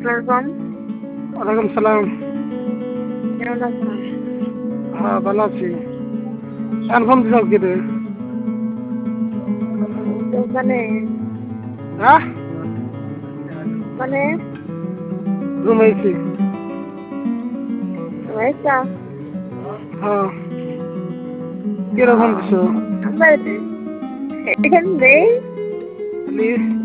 আসসালাম। ওয়ালাইকুম সালাম। কেমন আছেন? হ্যাঁ, ভালো আছি। এখন ফোন দিছাও কি রে? দোকানে হ্যাঁ, মানে ঘুমাইছি। হয়েছা হ্যাঁ, কিরকম দিছো? আমার এখানে নেই। খালি